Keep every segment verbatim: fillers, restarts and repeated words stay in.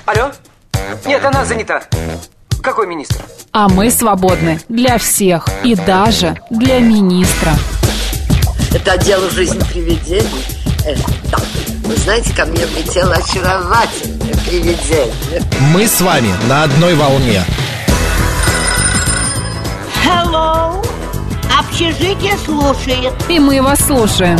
Алло? Нет, она занята. Какой министр? А мы свободны для всех и даже для министра. Это дело жизни привидений. Э, да. Вы знаете, ко мне влетело очаровательное привидение. Мы с вами на одной волне. Hello. Общежитие слушает. И мы вас слушаем.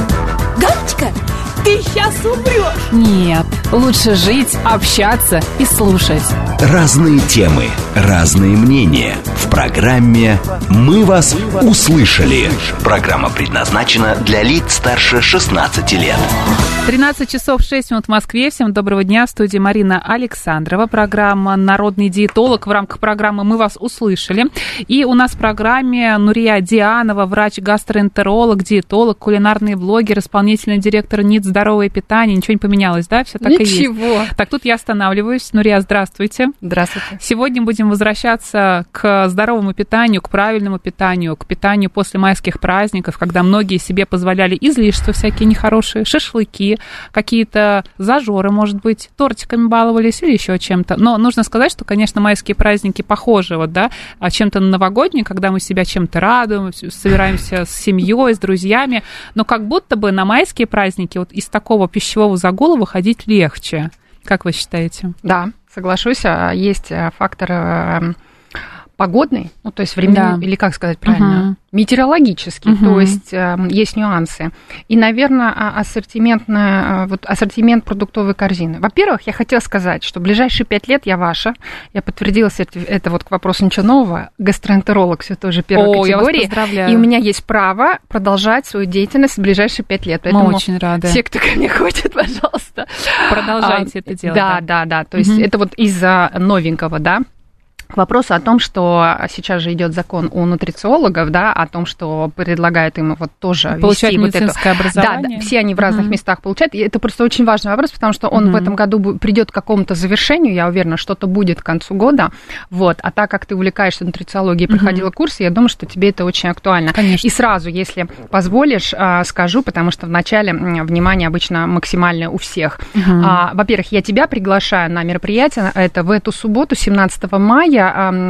Галочка, ты сейчас умрешь. Нет, лучше жить, общаться и слушать. Разные темы, разные мнения. В программе «Мы вас услышали». Программа предназначена для лиц старше шестнадцати лет. тринадцать часов шесть минут в Москве. Всем доброго дня. В студии Марина Александрова. Программа «Народный диетолог». В рамках программы «Мы вас услышали». И у нас в программе Нурия Дианова, врач-гастроэнтеролог, диетолог, кулинарный блогер, исполнительный директор НИТ «Здоровое питание». Ничего не поменялось, да? Все так Ничего. и есть. Ничего. Так, тут я останавливаюсь. Нурия, здравствуйте. Здравствуйте. Сегодня будем возвращаться к здоровому питанию, к правильному питанию, к питанию после майских праздников, когда многие себе позволяли излишества всякие нехорошие, шашлыки, какие-то зажоры, может быть, тортиками баловались или еще чем-то. Но нужно сказать, что, конечно, майские праздники похожи вот, да, чем-то на новогодние, когда мы себя чем-то радуем, собираемся с семьей, с друзьями, но как будто бы на майские праздники вот из такого пищевого загула выходить легче. Как вы считаете? Да, соглашусь. Есть фактор погодный, ну, то есть временной, да. Или как сказать правильно, uh-huh. метеорологический, uh-huh. то есть э, есть нюансы. И, наверное, ассортиментная, вот, ассортимент продуктовой корзины. Во-первых, я хотела сказать, что в ближайшие пять лет я ваша, я подтвердила это вот к вопросу ничего нового, гастроэнтеролог все тоже первой О, категории, я вас поздравляю. И у меня есть право продолжать свою деятельность в ближайшие пять лет. Поэтому мы очень рады. Все, кто ко мне ходит, пожалуйста. Продолжайте а, это делать. Да, да, да, да. То есть uh-huh. это вот из-за новенького, да. К вопросу о том, что сейчас же идет закон у нутрициологов, да, о том, что предлагают им вот тоже получать вести медицинское вот это. образование. Да, да, все они в разных uh-huh. местах получают. И это просто очень важный вопрос, потому что он uh-huh. в этом году придет к какому-то завершению, я уверена, что-то будет к концу года. Вот. А так как ты увлекаешься нутрициологией, проходила uh-huh. курсы, я думаю, что тебе это очень актуально. Конечно. И сразу, если позволишь, скажу, потому что вначале внимание обычно максимальное у всех. Uh-huh. Во-первых, я тебя приглашаю на мероприятие, это в эту субботу, семнадцатого мая.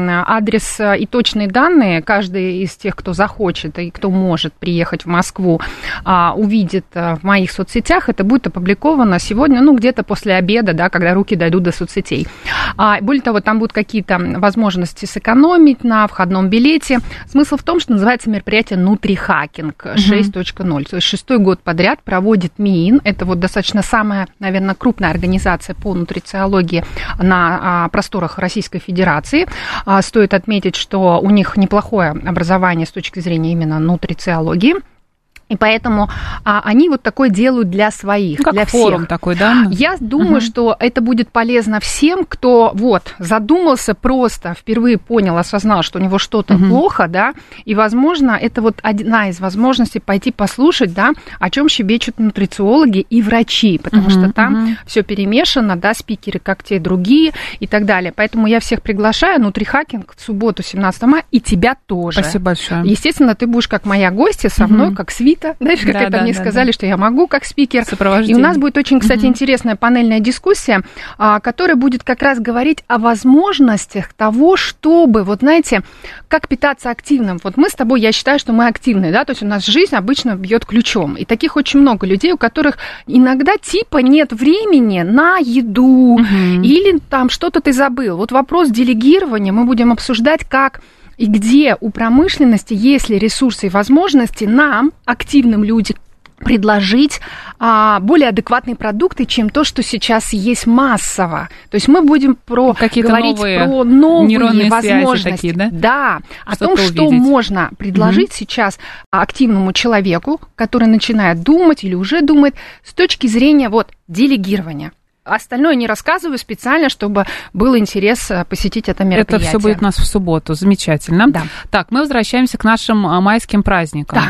Адрес и точные данные каждый из тех, кто захочет и кто может приехать в Москву, увидит в моих соцсетях. Это будет опубликовано сегодня, ну, где-то после обеда, да, когда руки дойдут до соцсетей. Более того, там будут какие-то возможности сэкономить на входном билете. Смысл в том, что называется мероприятие «Нутрихакинг» шесть точка ноль. То есть шестой год подряд проводит МИИН. Это вот достаточно самая, наверное, крупная организация по нутрициологии на просторах Российской Федерации. Стоит отметить, что у них неплохое образование с точки зрения именно нутрициологии. И поэтому а, они вот такое делают для своих, ну, как для форум всех. Такой, да? Я думаю, uh-huh. что это будет полезно всем, кто вот задумался просто, впервые понял, осознал, что у него что-то uh-huh. плохо, да, и, возможно, это вот одна из возможностей пойти послушать, да, о чем щебечут нутрициологи и врачи, потому uh-huh. что там uh-huh. все перемешано, да, спикеры как те другие и так далее. Поэтому я всех приглашаю, Нутрихакинг в субботу, семнадцатого мая, и тебя тоже. Спасибо большое. Естественно, ты будешь как моя гостья со мной, uh-huh. как свит. Знаешь, как да, это да, мне да, сказали, да. что я могу как спикер. И у нас будет очень, кстати, угу. интересная панельная дискуссия, которая будет как раз говорить о возможностях того, чтобы, вот знаете, как питаться активным. Вот мы с тобой, я считаю, что мы активные, да, то есть у нас жизнь обычно бьет ключом. И таких очень много людей, у которых иногда типа нет времени на еду угу. или там что-то ты забыл. Вот вопрос делегирования мы будем обсуждать, как... И где у промышленности есть ли ресурсы и возможности нам, активным людям, предложить а, более адекватные продукты, чем то, что сейчас есть массово. То есть мы будем про, говорить новые про новые возможности. Такие, да? Да, о Что-то том, что увидеть. Можно предложить угу. сейчас активному человеку, который начинает думать или уже думает с точки зрения вот, делегирования. Остальное не рассказываю специально, чтобы был интерес посетить это мероприятие. Это все будет у нас в субботу. Замечательно. Да. Так, мы возвращаемся к нашим майским праздникам. Да.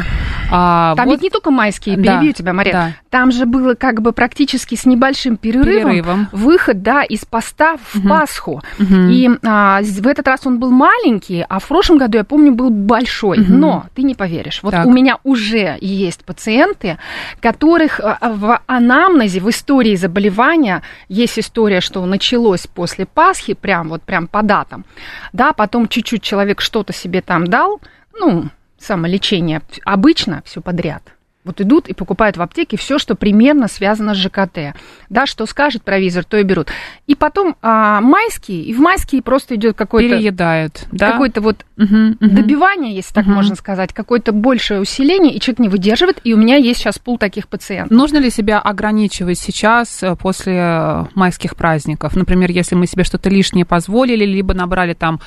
А, там вот... ведь не только майские, перебью да, тебя, Мария, да. Там же было как бы практически с небольшим перерывом, перерывом. выход, да, из поста в угу. Пасху. Угу. И а, в этот раз он был маленький, а в прошлом году, я помню, был большой. Угу. Но ты не поверишь, вот так. у меня уже есть пациенты, которых в анамнезе, в истории заболевания есть история, что началось после Пасхи, прям вот прям по датам, да, потом чуть-чуть человек что-то себе там дал, ну, самолечение, обычно все подряд. Вот идут и покупают в аптеке все, что примерно связано с ЖКТ. Да, что скажет провизор, то и берут. И потом а, майские, и в майские просто идет какой-то... Переедают, да? Какое-то вот угу, угу. добивание, если так угу. можно сказать, какое-то большее усиление, и человек не выдерживает, и у меня есть сейчас пул таких пациентов. Нужно ли себя ограничивать сейчас после майских праздников? Например, если мы себе что-то лишнее позволили, либо набрали там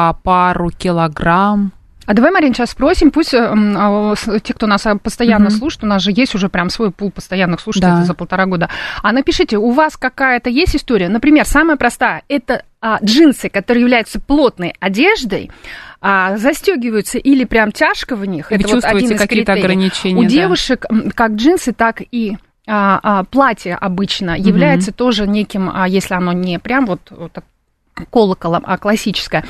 пару килограмм? А давай, Марин, сейчас спросим, пусть э, те, кто нас постоянно mm-hmm. слушает, у нас же есть уже прям свой пул постоянных слушателей да. за полтора года. А напишите, у вас какая-то есть история? Например, самая простая, это а, джинсы, которые являются плотной одеждой, а, застегиваются или прям тяжко в них. Вы это чувствуете вот один из какие-то критериев. ограничения? У да. девушек как джинсы, так и а, а, платье обычно mm-hmm. является тоже неким, а, если оно не прям вот, вот колоколом, а классическое,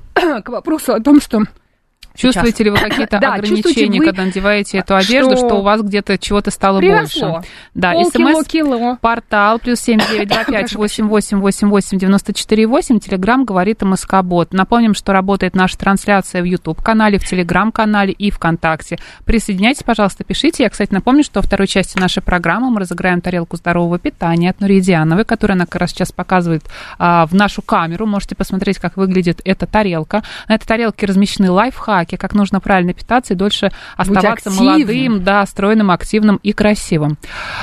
к вопросу о том, что... Чувствуете Сейчас. ли вы какие-то да, ограничения, вы, когда надеваете эту одежду, что, что у вас где-то чего-то стало приросло. больше? Да, смс, портал плюс семь девять два пять восемь восемь восемь восемь девяносто четыре восемь, Телеграм говорит МСК-бот. Напомним, что работает наша трансляция в YouTube-канале, в Телеграм-канале и ВКонтакте. Присоединяйтесь, пожалуйста, пишите. Я, кстати, напомню, что во второй части нашей программы мы разыграем тарелку здорового питания от Нурии Диановой, которую она как раз сейчас показывает а, в нашу камеру. Можете посмотреть, как выглядит эта тарелка. На этой тарелке размещены лайфхаки, как нужно правильно питаться и дольше оставаться молодым, да, стройным, активным и красивым.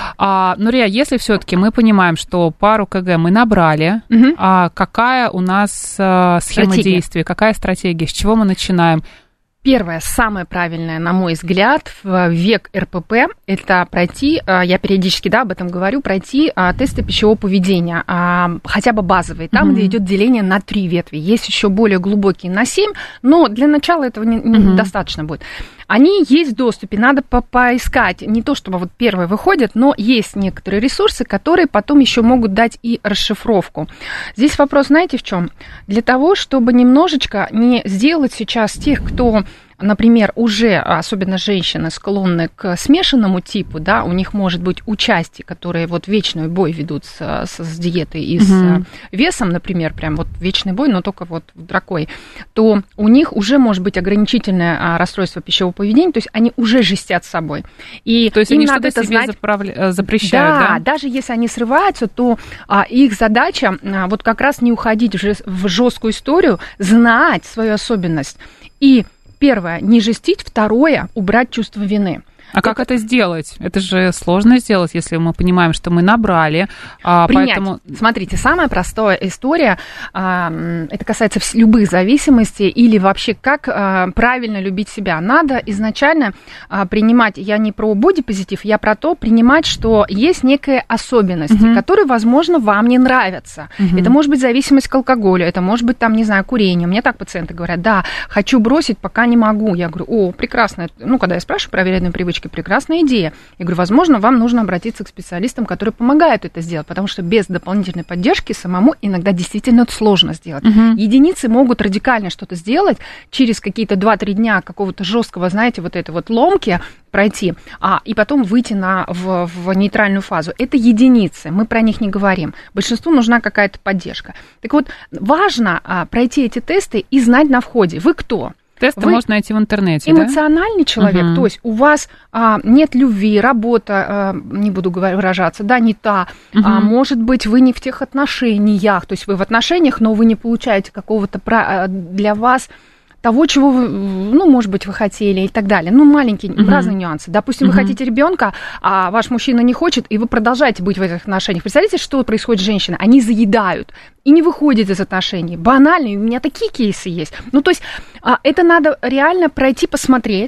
А, Нурия, если все-таки мы понимаем, что пару кг мы набрали, угу. а какая у нас а, схема стратегия. действий, какая стратегия, с чего мы начинаем? Первое, самое правильное, на мой взгляд, в век эр пэ пэ, это пройти, я периодически, да, об этом говорю, пройти тесты пищевого поведения, хотя бы базовые, там, mm-hmm. где идет деление на три ветви. Есть еще более глубокие на семь, но для начала этого не, не mm-hmm. достаточно будет. Они есть в доступе, надо по- поискать. Не то, чтобы вот первые выходят, но есть некоторые ресурсы, которые потом еще могут дать и расшифровку. Здесь вопрос, знаете, в чем? Для того, чтобы немножечко не сделать сейчас тех, кто... Например, уже, особенно женщины, склонны к смешанному типу, да, у них может быть участие, которые вот вечный бой ведут с, с, с диетой и с угу. весом, например, прям вот вечный бой, но только вот дракой, то у них уже может быть ограничительное расстройство пищевого поведения, то есть они уже жестят с собой. И то есть им они надо что-то это себе знать. Заправля... запрещают, да? Да, даже если они срываются, то а, их задача а, вот как раз не уходить в, в жесткую историю, знать свою особенность и первое, не жестить. Второе, убрать чувство вины. А это... как это сделать? Это же сложно сделать, если мы понимаем, что мы набрали. А, Принять. Поэтому... Смотрите, самая простая история, а, это касается любых зависимостей или вообще как а, правильно любить себя. Надо изначально а, принимать, я не про бодипозитив, я про то, принимать, что есть некие особенности, угу. которые, возможно, вам не нравятся. Угу. Это может быть зависимость к алкоголю, это может быть, там, не знаю, курение. У меня так пациенты говорят, да, хочу бросить, пока не могу. Я говорю, о, прекрасно. Ну, когда я спрашиваю про вредные привычки, прекрасная идея. Я говорю, возможно, вам нужно обратиться к специалистам, которые помогают это сделать, потому что без дополнительной поддержки самому иногда действительно это сложно сделать. Угу. Единицы могут радикально что-то сделать, через какие-то два-три дня какого-то жесткого, знаете, вот этой вот ломки пройти, а, и потом выйти на, в, в нейтральную фазу. Это единицы, мы про них не говорим. Большинству нужна какая-то поддержка. Так вот, важно а, пройти эти тесты и знать на входе, вы кто? Тесты Вы можно найти в интернете, эмоциональный да? человек, угу. то есть у вас а, нет любви, работа, а, не буду выражаться, да, не та, угу. а, может быть, вы не в тех отношениях, то есть вы в отношениях, но вы не получаете какого-то для вас того, чего вы, ну, может быть, вы хотели и так далее. Ну, маленькие, uh-huh. разные нюансы. Допустим, uh-huh. вы хотите ребенка, а ваш мужчина не хочет, и вы продолжаете быть в этих отношениях. Представляете, что происходит с женщиной? Они заедают и не выходят из отношений. Банально, у меня такие кейсы есть. Ну, то есть это надо реально пройти, посмотреть,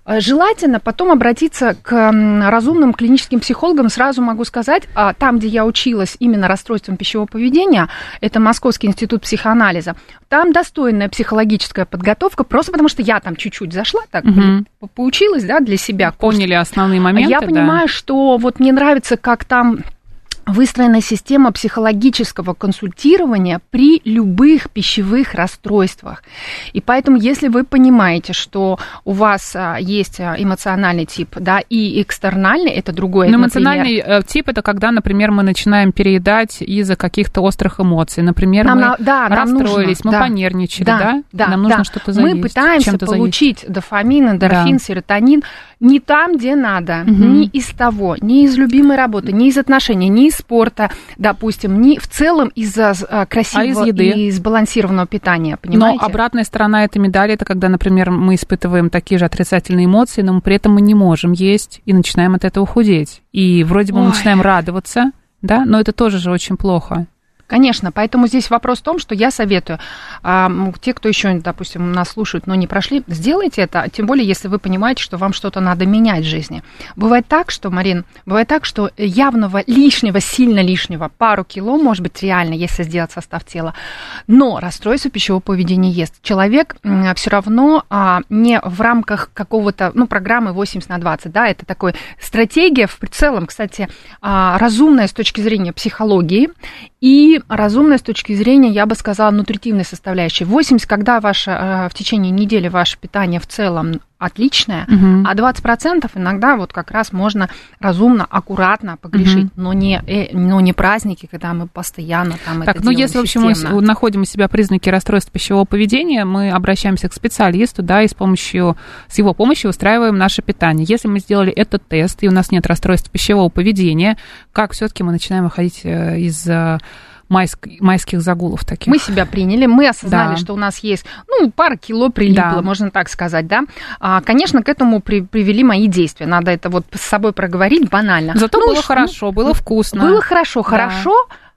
Желательно потом обратиться к разумным клиническим психологам. Сразу могу сказать, там, где я училась именно расстройством пищевого поведения, это Московский институт психоанализа, там достойная психологическая подготовка, просто потому что я там чуть-чуть зашла, так, угу. поучилась, да, для себя. Поняли основные моменты, Я да. понимаю, что вот мне нравится, как там выстроена система психологического консультирования при любых пищевых расстройствах. И поэтому, если вы понимаете, что у вас есть эмоциональный тип, да, и экстернальный, это другое. Но эмоциональный например, тип – это когда, например, мы начинаем переедать из-за каких-то острых эмоций. Например, нам, мы да, расстроились, нужно, мы да, понервничали, да? да? да нам нужно да. что-то заесть. Мы пытаемся получить заесть. дофамин, эндорфин, да. серотонин не там, где надо, угу. не из того, не из любимой работы, не из отношений, не из спорта, допустим, не в целом из-за красивого а из еды? И сбалансированного питания, понимаете? Но обратная сторона этой медали, это когда, например, мы испытываем такие же отрицательные эмоции, но при этом мы не можем есть и начинаем от этого худеть. И вроде бы Ой. мы начинаем радоваться, да, но это тоже же очень плохо. Конечно, поэтому здесь вопрос в том, что я советую, а, те, кто еще, допустим, нас слушают, но не прошли, сделайте это, тем более, если вы понимаете, что вам что-то надо менять в жизни. Бывает так, что, Марин, бывает так, что явного лишнего, сильно лишнего, пару кило, может быть, реально, если сделать состав тела, но расстройство пищевого поведения есть. Человек все равно а, не в рамках какого-то, ну, программы восемьдесят на двадцать, да, это такой стратегия, в целом, кстати, а, разумная с точки зрения психологии, и разумная с точки зрения, я бы сказала, нутритивной составляющей. восемьдесят, когда ваше, в течение недели ваше питание в целом отличное, угу. а двадцать процентов иногда вот как раз можно разумно, аккуратно погрешить, угу. но, не, но не праздники, когда мы постоянно там так, это ну, делаем если, в общем, системно. мы находим у себя признаки расстройства пищевого поведения, мы обращаемся к специалисту, да, и с помощью, с его помощью устраиваем наше питание. Если мы сделали этот тест, и у нас нет расстройства пищевого поведения, как все-таки мы начинаем выходить из майск, майских загулов таких? Мы себя приняли, мы осознали, да. что у нас есть, ну, пара кило прилипло, да. можно так сказать, да. А, конечно, к этому при, привели мои действия. Надо это вот с собой проговорить банально. Зато ну, было ш, хорошо, ну, было вкусно. Было хорошо, да. хорошо.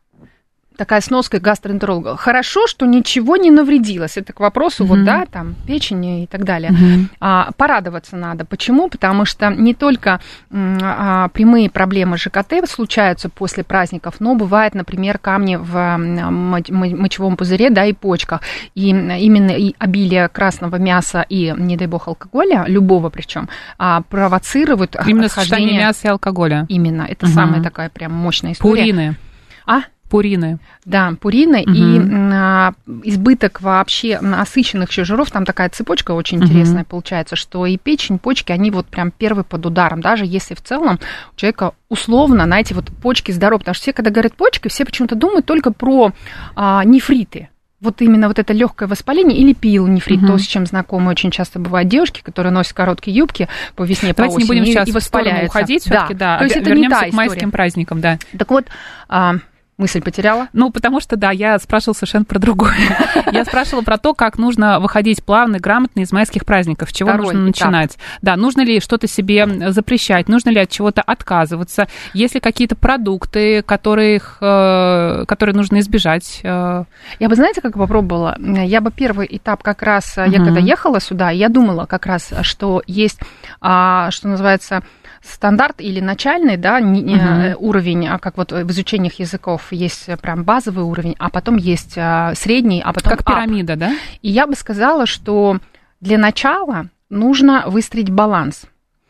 Такая сноска гастроэнтеролога. Хорошо, что ничего не навредилось. Это к вопросу, mm-hmm. вот, да, там, печени и так далее. Mm-hmm. А, порадоваться надо. Почему? Потому что не только а, прямые проблемы ЖКТ случаются после праздников, но бывает, например, камни в мочевом пузыре, да, и почках. И именно и обилие красного мяса и, не дай бог, алкоголя, любого причем, а, провоцируют именно сочетание мяса и алкоголя. Именно. Это mm-hmm. самая такая прям мощная история. Пурины. А? Пурины. Да, пурины угу. и а, избыток вообще насыщенных еще жиров, там такая цепочка очень угу. интересная получается, что и печень, почки, они вот прям первые под ударом, даже если в целом у человека условно, знаете, вот почки здоровы, потому что все, когда говорят почки, все почему-то думают только про а, нефриты. Вот именно вот это легкое воспаление или пиелонефрит, uh-huh. то, с чем знакомы очень часто бывают девушки, которые носят короткие юбки по весне, Давайте по осени, не будем сейчас и воспаляются. Уходить да. все-таки, да. То есть а это вернемся не та к майским история. праздникам, да. Так вот, а, мысль потеряла? Ну, потому что, да, я спрашивала совершенно про другое. Я спрашивала про то, как нужно выходить плавно и грамотно из майских праздников, с чего Второй нужно этап. начинать. Да, нужно ли что-то себе запрещать, нужно ли от чего-то отказываться, есть ли какие-то продукты, которых, которые нужно избежать. Я бы, знаете, как попробовала? Я бы первый этап как раз, uh-huh. я когда ехала сюда, я думала как раз, что есть, что называется, стандарт или начальный, да, uh-huh. уровень, как вот в изучениях языков есть прям базовый уровень, а потом есть средний, а потом как пирамида, up. Да? И я бы сказала, что для начала нужно выстроить баланс.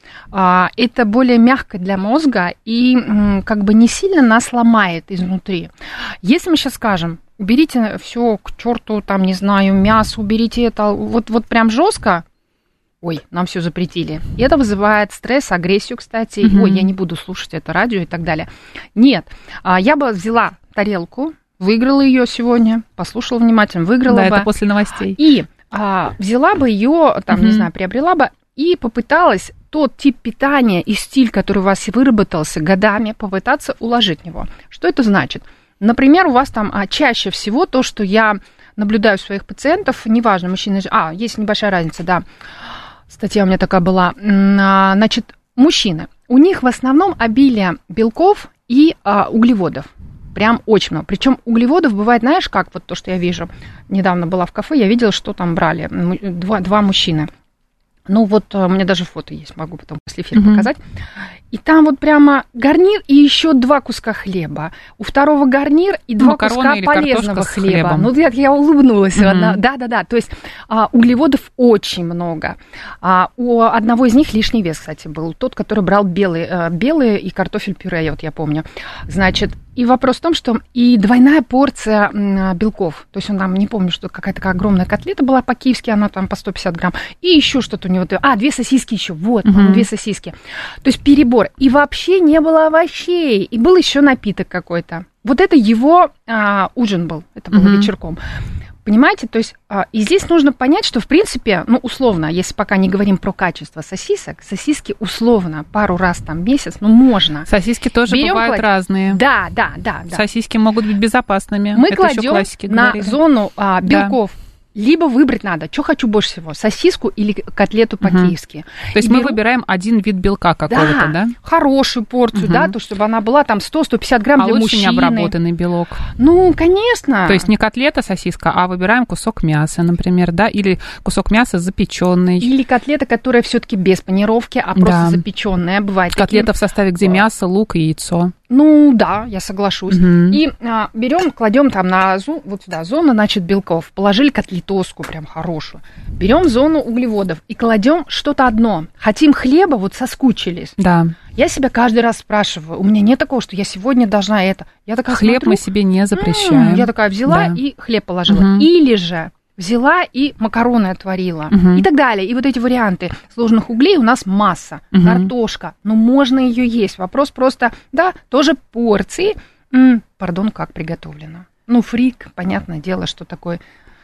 Это более мягко для мозга и как бы не сильно нас ломает изнутри. Если мы сейчас скажем, уберите все к черту, там, не знаю, мясо, уберите это, вот, вот прям жестко, ой, нам все запретили. И это вызывает стресс, агрессию, кстати. Mm-hmm. Ой, я не буду слушать это радио и так далее. Нет, я бы взяла тарелку, выиграла ее сегодня, послушала внимательно, выиграла да, бы. Это после новостей. И а, взяла бы ее, там, mm-hmm. не знаю, приобрела бы и попыталась тот тип питания и стиль, который у вас выработался годами, попытаться уложить в него. Что это значит? Например, у вас там а, чаще всего то, что я наблюдаю своих пациентов, неважно, мужчина... А, есть небольшая разница, да. Статья у меня такая была. Значит, мужчины, у них в основном обилие белков и а, углеводов. Прям очень много. Причем углеводов бывает, знаешь, как вот то, что я вижу. Недавно была в кафе, я видела, что там брали два, два мужчины. Ну вот у меня даже фото есть, могу потом после эфира Мгм. показать. И там вот прямо гарнир и еще два куска хлеба. У второго гарнир и два Макароны куска или полезного картошка с хлеба. хлебом. Ну я, я улыбнулась. Мгм. Одна- Да-да-да. То есть а, углеводов очень много. А, у одного из них лишний вес, кстати, был. Тот, который брал белый, э, белый и картофель-пюре, я вот я помню. Значит, и вопрос в том, что и двойная порция м, белков. То есть он там, не помню, что какая-то такая огромная котлета была по-киевски, она там по сто пятьдесят грамм. И еще что-то у него. А, две сосиски еще. Вот, Мгм. две сосиски. То есть перебор. И вообще не было овощей. И был еще напиток какой-то. Вот это его а, ужин был. Это было Мгм. вечерком. Понимаете? То есть, а, и здесь нужно понять, что, в принципе, ну, условно, если пока не говорим про качество сосисок, сосиски условно пару раз там в месяц, ну, можно. Сосиски тоже Берём, бывают кладь- разные. Да, да, да, да. Сосиски могут быть безопасными. Мы Это ещё кладем классики на говорили. зону а, белков. Либо выбрать надо, что хочу больше всего, сосиску или котлету по-киевски. То есть И мы беру- выбираем один вид белка какого-то, да? хорошую порцию, Мгм. да, то, чтобы она была там сто - сто пятьдесят грамм А для лучше мужчины. необработанный белок. Ну, конечно. То есть не котлета, сосиска, а выбираем кусок мяса, например, да, или кусок мяса запеченный. Или котлета, которая все-таки без панировки, а просто Да. запеченная. Бывает Котлета такие. в составе, где мясо, лук и яйцо. Ну да, я соглашусь. Мгм. И а, берем, кладем там на зу- вот сюда зону, значит, белков. Положили котлетоску прям хорошую. Берем зону углеводов и кладем что-то одно. Хотим хлеба, вот соскучились. Да. Я себя каждый раз спрашиваю. У меня нет такого, что я сегодня должна это. Я такая Хлеб смотрю, мы себе не м, запрещаем. Я такая взяла Да. и хлеб положила. Мгм. Или же взяла и макароны отварила. Мгм. И так далее. И вот эти варианты сложных углей у нас масса. Мгм. Картошка. Но можно ее есть. Вопрос просто, да, тоже порции. М, пардон, как приготовлено. Ну, фрик, понятное дело, что такое.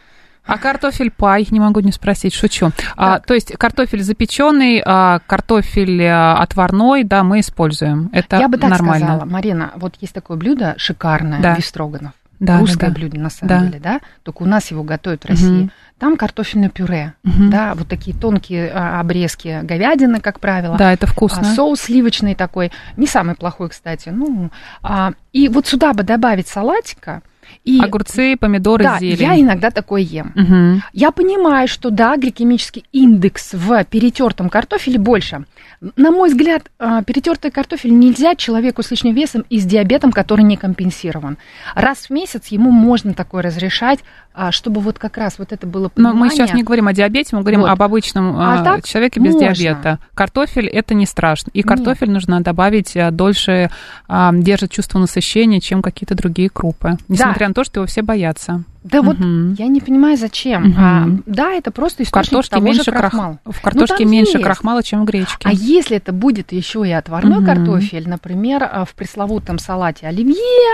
А картофель пай, не могу не спросить, шучу. А, Так. то есть картофель запеченный, а, картофель а, отварной, да, мы используем. Это Я бы так нормально. сказала, Марина, вот есть такое блюдо шикарное, Да. бифстроганов. Да, Русское да, да. блюдо, на самом Да. деле, да? Только у нас его готовят в России. Мгм. Там картофельное пюре, Мгм. да, вот такие тонкие а, обрезки говядины, как правило. Да, это вкусно. А, соус сливочный такой, не самый плохой, кстати. Ну, а, и вот сюда бы добавить салатика. И, Огурцы, помидоры, да, зелень. я иногда такое ем. Мгм. Я понимаю, что да, гликемический индекс в перетертом картофеле больше. На мой взгляд, а, перетертый картофель нельзя человеку с лишним весом и с диабетом, который не компенсирован. Раз в месяц ему можно такое разрешать, а, чтобы вот как раз вот это было Но понимание. мы сейчас не говорим о диабете, мы говорим Вот. об обычном А а, так человеке без можно. диабета. Картофель это не страшно. И картофель нужно добавить а, дольше, а, держит чувство насыщения, чем какие-то другие крупы. Несмотря на то, что его все боятся. Да вот Мгм. я не понимаю, зачем. Мгм. А, да, это просто В источник картошке того меньше же крах- крахмала. В картошке там меньше есть. крахмала, чем в гречке. А если это будет еще и отварной Мгм. картофель, например, а, в пресловутом салате оливье,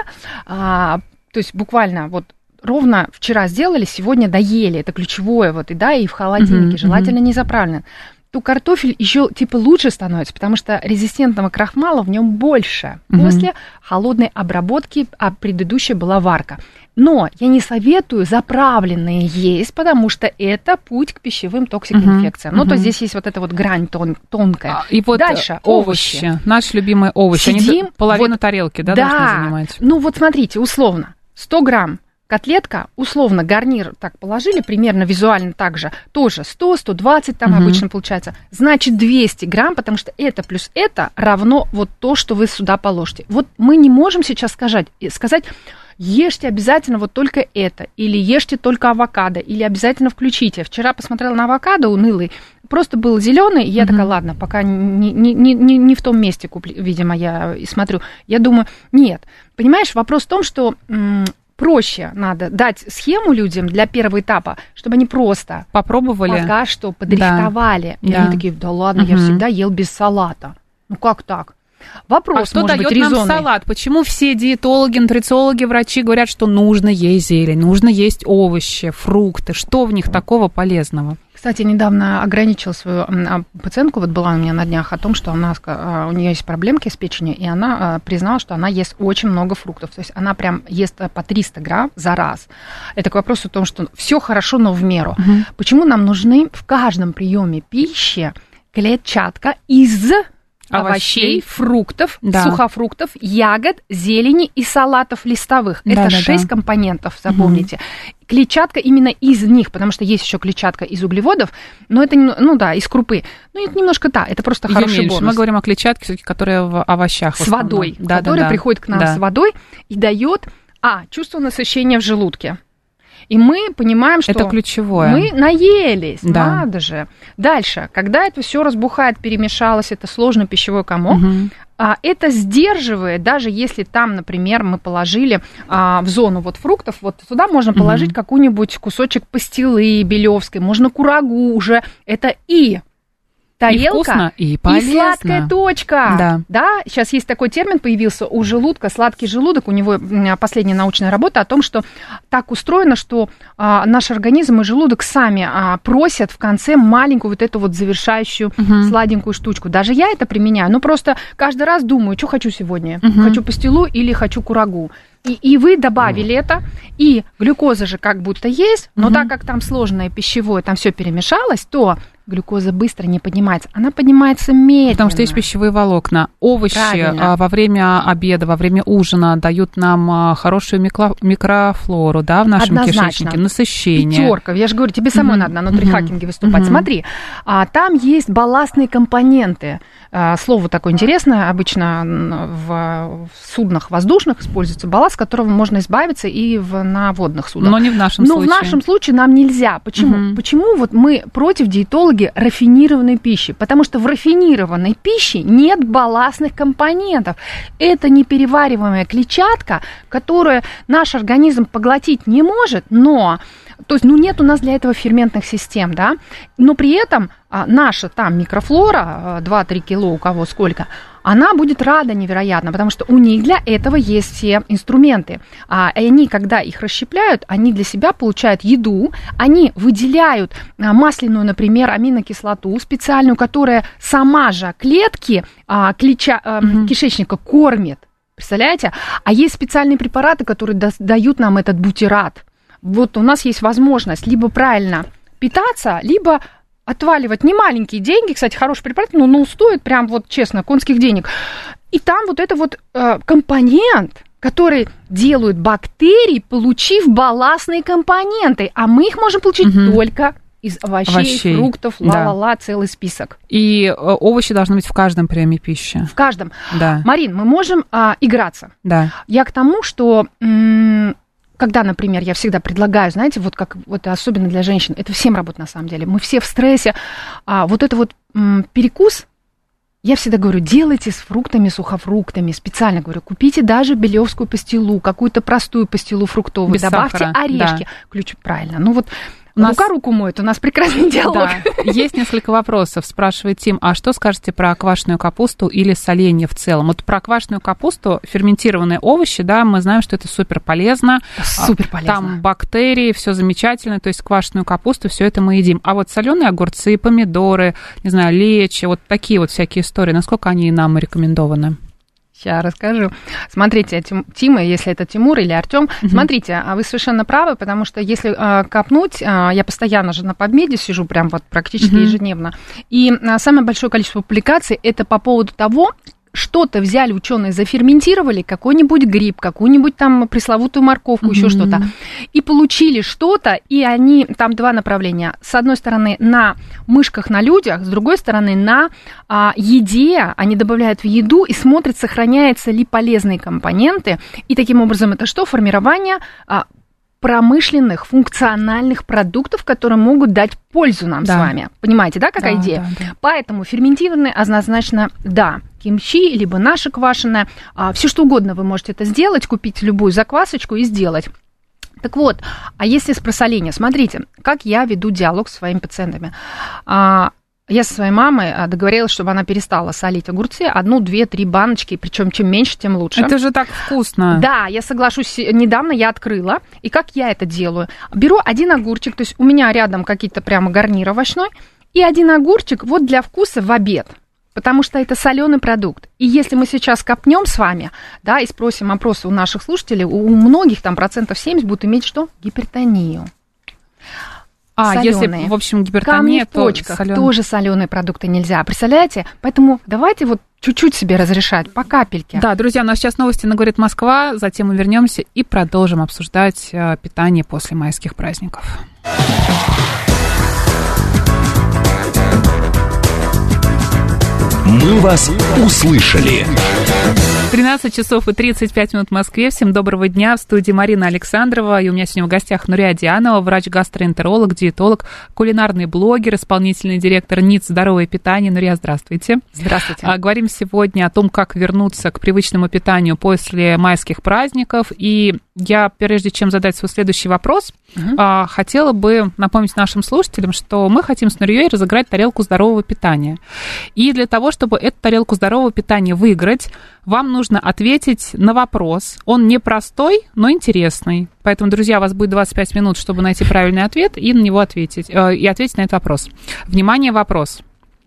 а, то есть буквально вот ровно вчера сделали, сегодня доели, это ключевое, вот, и да, и в холодильнике, Мгм, желательно не заправлен, то картофель еще типа лучше становится, потому что резистентного крахмала в нем больше Мгм. после холодной обработки, а предыдущая была варка. Но я не советую заправленные есть, потому что это путь к пищевым токсикоинфекциям. Мгм, Ну, то мгм. здесь есть вот эта вот грань тон- тонкая. А, И вот Дальше э, овощи, наши любимые овощи, они Сидим, половину вот- тарелки, да, должны занимать. Ну, вот смотрите, условно, сто грамм котлетка, условно, гарнир так положили, примерно визуально так же, тоже сто - сто двадцать там Мгм. обычно получается, значит двести грамм, потому что это плюс это равно вот то, что вы сюда положите. Вот мы не можем сейчас сказать, сказать, ешьте обязательно вот только это, или ешьте только авокадо, или обязательно включите. Вчера посмотрела на авокадо унылый, просто был зеленый, и я Мгм. такая, ладно, пока не, не, не, не, не в том месте, купли, видимо, я и смотрю. Я думаю, нет. Понимаешь, вопрос в том, что м, проще надо дать схему людям для первого этапа, чтобы они просто Попробовали. пока что подрихтовали. И Да. они такие, да ладно, я Мгм. всегда ел без салата. Ну как так? Вопрос, А что может дает быть, нам резонный. салат? Почему все диетологи, нутрициологи, врачи говорят, что нужно есть зелень, нужно есть овощи, фрукты? Что в них такого полезного? Кстати, недавно ограничила свою м, пациентку, вот была у меня на днях о том, что она, ска- у нее есть проблемки с печенью, и она а, признала, что она ест очень много фруктов. То есть она прям ест по триста грамм за раз. Это к вопросу о том, что все хорошо, но в меру. Почему нам нужны в каждом приеме пищи клетчатка из овощей, овощей фруктов, да. сухофруктов, ягод, зелени и салатов листовых. Да, это да, шесть да. компонентов, запомните. Угу. Клетчатка именно из них, потому что есть еще клетчатка из углеводов, но это, ну да, из крупы. Ну, это немножко та, это просто хороший меньше. бонус. Мы говорим о клетчатке, которая в овощах. С водой, да, которая да, да. приходит к нам да. с водой и дает, а, чувство насыщения в желудке. И мы понимаем, что это ключевое. Мы наелись, да. надо же. Дальше, когда это все разбухает, перемешалось, это сложный пищевой комок, угу. а, это сдерживает, даже если там, например, мы положили а, в зону вот фруктов, вот туда можно положить угу. какой-нибудь кусочек пастилы белевской, можно курагу уже, это и... тарелка и, вкусно, и, полезно. И сладкая точка. Да. да, сейчас есть такой термин, появился у желудка, сладкий желудок. У него последняя научная работа о том, что так устроено, что а, наш организм и желудок сами а, просят в конце маленькую вот эту вот завершающую угу. сладенькую штучку. Даже я это применяю, но просто каждый раз думаю, что хочу сегодня. Угу. Хочу пастилу или хочу курагу. И, и вы добавили mm. это, и глюкоза же как будто есть, но mm-hmm. так как там сложное пищевое, там все перемешалось, то глюкоза быстро не поднимается. Она поднимается медленно. Потому что есть пищевые волокна. Овощи Правильно. Во время обеда, во время ужина дают нам хорошую микро- микрофлору, да, в нашем Однозначно. кишечнике, насыщение. Пятерка. Я же говорю, тебе самой mm-hmm. надо на нутрихакинге mm-hmm. выступать. Mm-hmm. Смотри, а, там есть балластные компоненты. А, слово такое интересное. Обычно в, в суднах воздушных используется балласт, с которого можно избавиться и в, на водных судах. Но не в нашем Но случае. Но в нашем случае нам нельзя. Почему? Mm-hmm. Почему вот мы против диетологии рафинированной пищи? Потому что в рафинированной пище нет балластных компонентов. Это неперевариваемая клетчатка, которую наш организм поглотить не может, но... То есть, ну, нет у нас для этого ферментных систем, да, но при этом а, наша там микрофлора, два-три кило у кого сколько, она будет рада невероятно, потому что у них для этого есть все инструменты. А, и они, когда их расщепляют, они для себя получают еду, они выделяют а, масляную, например, аминокислоту специальную, которая сама же клетки а, клетча, а, mm-hmm. кишечника кормит. Представляете? А есть специальные препараты, которые да, дают нам этот бутират. Вот у нас есть возможность либо правильно питаться, либо отваливать немаленькие деньги. Кстати, хороший препарат, но ну, стоит прям вот честно конских денег. И там вот это вот э, компонент, который делают бактерии, получив балластные компоненты. А мы их можем получить угу. только из овощей, овощей. фруктов, ла-ла-ла, да. целый список. И овощи должны быть в каждом приеме пищи. В каждом. Да. Марин, мы можем а, играться. Да. Я к тому, что... М- Когда, например, я всегда предлагаю, знаете, вот как вот особенно для женщин, это всем работает на самом деле, мы все в стрессе, а вот это вот м, перекус, я всегда говорю, делайте с фруктами, сухофруктами, специально говорю, купите даже белевскую пастилу, какую-то простую пастилу фруктовую, без добавьте сахара, орешки. Да. Ключ, правильно, ну вот... У нас... Рука руку моет, у нас прекрасный диалог. Да. Есть несколько вопросов. Спрашивает Тим, а что скажете про квашеную капусту или соленье в целом? Вот про квашеную капусту, ферментированные овощи, да, мы знаем, что это супер полезно. Супер полезно. Там бактерии, все замечательно, то есть квашеную капусту, все это мы едим. А вот соленые огурцы, помидоры, не знаю, лечи, вот такие вот всякие истории, насколько они нам рекомендованы? Сейчас расскажу. Смотрите, Тима, если это Тимур или Артём, угу. смотрите, вы совершенно правы, потому что если а, копнуть, а, я постоянно же на Победе сижу, прям вот практически угу. ежедневно, и а, самое большое количество публикаций это по поводу того, что-то взяли ученые, заферментировали, какой-нибудь гриб, какую-нибудь там пресловутую морковку, mm-hmm. еще что-то, и получили что-то, и они, там два направления. С одной стороны, на мышках, на людях, с другой стороны, на а, еде, они добавляют в еду и смотрят, сохраняются ли полезные компоненты, и таким образом это что? Формирование а, промышленных, функциональных продуктов, которые могут дать пользу нам да. с вами. Понимаете, да, какая да, идея? Да, да. Поэтому ферментированные однозначно да. Кимчи, либо наше квашеное, а, все что угодно вы можете это сделать, купить любую заквасочку и сделать. Так вот, а если с просоления, смотрите, как я веду диалог с своими пациентами. А, я со своей мамой договорилась, чтобы она перестала солить огурцы, одну, две, три баночки, причем чем меньше, тем лучше. Это же так вкусно. Да, я соглашусь, недавно я открыла, и как я это делаю? Беру один огурчик, то есть у меня рядом какие-то прямо гарнир овощной, и один огурчик вот для вкуса в обед. Потому что это соленый продукт. И если мы сейчас копнем с вами, да, и спросим опросы у наших слушателей, у многих там процентов семьдесят будут иметь что? Гипертонию. А, солёные. если, в общем, Камни гипертония, в почках, то солёные. тоже соленые продукты нельзя. Представляете? Поэтому давайте вот чуть-чуть себе разрешать, по капельке. Да, друзья, у нас сейчас новости на «Говорит Москва», затем мы вернемся и продолжим обсуждать э, питание после майских праздников. Мы вас услышали. тринадцать часов и тридцать пять минут в Москве. Всем доброго дня. В студии Марина Александрова. И у меня сегодня в гостях Нурия Дианова, врач-гастроэнтеролог, диетолог, кулинарный блогер, исполнительный директор НИЦ «Здоровое питание». Нурия, здравствуйте. Здравствуйте. А, говорим сегодня о том, как вернуться к привычному питанию после майских праздников. И я, прежде чем задать свой следующий вопрос, угу. а, хотела бы напомнить нашим слушателям, что мы хотим с Нурией разыграть тарелку здорового питания. И для того, чтобы эту тарелку здорового питания выиграть, вам нужно ответить на вопрос. Он непростой, но интересный. Поэтому, друзья, у вас будет двадцать пять минут, чтобы найти правильный ответ и на него ответить, э, и ответить на этот вопрос. Внимание, вопрос.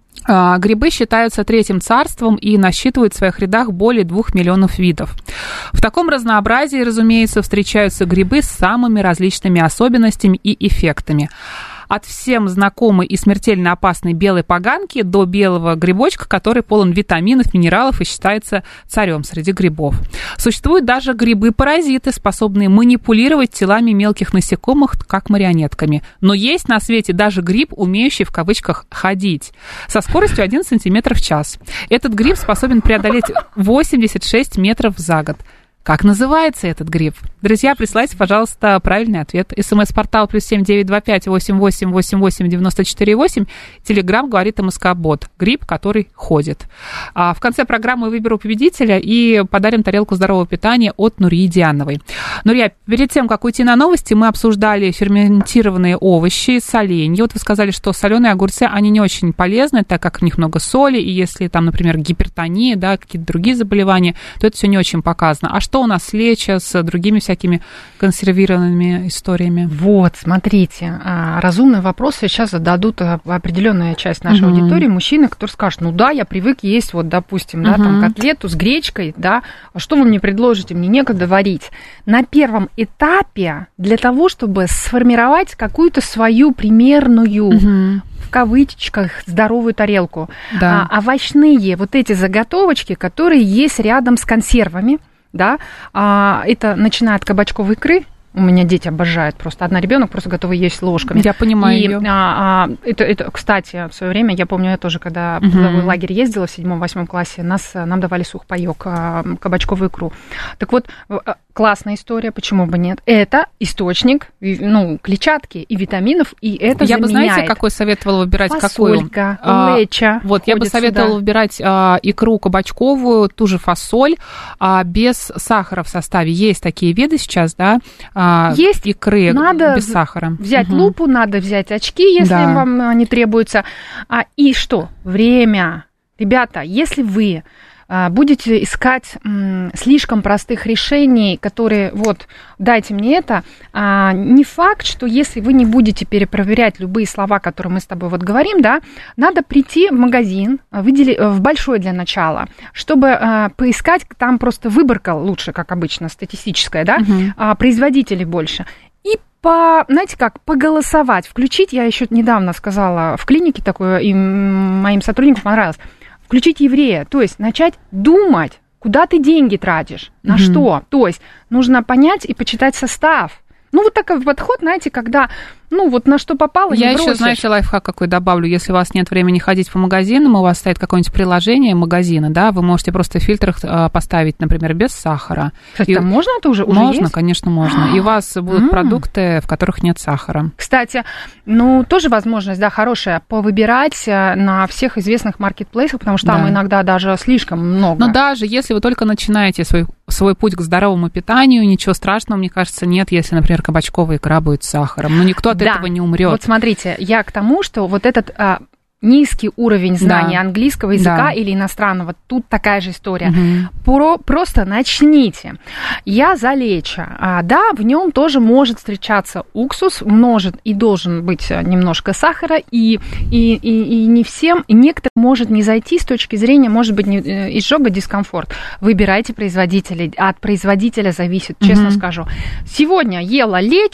Э, грибы считаются третьим царством и насчитывают в своих рядах более двух миллионов видов. В таком разнообразии, разумеется, встречаются грибы с самыми различными особенностями и эффектами. От всем знакомой и смертельно опасной белой поганки до белого грибочка, который полон витаминов, минералов и считается царем среди грибов. Существуют даже грибы-паразиты, способные манипулировать телами мелких насекомых, как марионетками. Но есть на свете даже гриб, умеющий в кавычках ходить, со скоростью один сантиметр в час. Этот гриб способен преодолеть восемьдесят шесть метров за год. Как называется этот гриб? Друзья, присылайте, пожалуйста, правильный ответ. СМС-портал плюс семь девять два пять восемь восемь восемь восемь девяносто четыре восемь. Телеграм говорит МСК-бот. Гриб, который ходит. А в конце программы выберу победителя и подарим тарелку здорового питания от Нурии Диановой. Нурия, перед тем, как уйти на новости, мы обсуждали ферментированные овощи, соленья. Вот вы сказали, что соленые огурцы, они не очень полезны, так как в них много соли, и если там, например, гипертония, да, какие-то другие заболевания, то это все не очень показано. А что у нас с лечо, с другими всякими консервированными историями? Вот, смотрите, разумный вопрос сейчас зададут определенная часть нашей uh-huh. аудитории, мужчины, которые скажут, ну да, я привык есть, вот, допустим, uh-huh. да, там, котлету с гречкой, да, а что вы мне предложите, мне некогда варить. На первом этапе для того, чтобы сформировать какую-то свою примерную, uh-huh. в кавычках, здоровую тарелку, да. а, овощные вот эти заготовочки, которые есть рядом с консервами, да, а, это начиная от кабачковой икры. У меня дети обожают просто. Одна ребенок просто готова есть ложками. Я понимаю и, её. А, а, это, это, кстати, в свое время, я помню, я тоже, когда в трудовой uh-huh. лагерь ездила в седьмом-восьмом классе, нас, нам давали сухпайок, кабачковую икру. Так вот, классная история, почему бы нет? Это источник, ну, клетчатки и витаминов, и это я заменяет. Я бы, знаете, какой советовала выбирать? Фасолька, какую? Лечо. Вот, я бы советовала сюда. выбирать а, икру кабачковую, ту же фасоль, а, без сахара в составе. Есть такие виды сейчас, да, есть икры надо без сахара. Взять угу. лупу, надо взять очки, если да. вам не требуется. А, и что? Время. Ребята, если вы а, будете искать м, слишком простых решений, которые, вот, дайте мне это, а, не факт, что если вы не будете перепроверять любые слова, которые мы с тобой вот говорим, да, надо прийти в магазин, выдели, в большой для начала, чтобы а, поискать, там просто выборка лучше, как обычно, статистическая, да, угу. а, производителей больше. И по, знаете как, поголосовать, включить, я еще недавно сказала в клинике такое, и моим сотрудникам понравилось, включить еврея, то есть начать думать, куда ты деньги тратишь, на mm-hmm. что. То есть нужно понять и почитать состав. Ну, вот такой подход, знаете, когда, ну, вот на что попало, я не бросишь. Я еще, знаете, лайфхак какой добавлю. Если у вас нет времени ходить по магазинам, у вас стоит какое-нибудь приложение магазина, да, вы можете просто в фильтрах поставить, например, без сахара. Кстати, и... там можно это уже? уже можно, есть? Конечно, можно. И у вас будут mm-hmm. продукты, в которых нет сахара. Кстати, ну, тоже возможность, да, хорошая, повыбирать на всех известных маркетплейсах, потому что да. там иногда даже слишком много. Но даже если вы только начинаете свой, свой путь к здоровому питанию, ничего страшного, мне кажется, нет, если, например, кабачковая икра будет с сахаром. Но никто от да. этого не умрет. Вот смотрите, я к тому, что вот этот а, низкий уровень знания да. английского языка да. или иностранного, тут такая же история. Угу. Про, просто начните. Я за лечо. А, да, в нем тоже может встречаться уксус, может и должен быть немножко сахара, и, и, и, и не всем, и некоторым может не зайти с точки зрения, может быть, изжога, дискомфорт. Выбирайте производителей. От производителя зависит, честно угу. скажу. Сегодня ела лечо,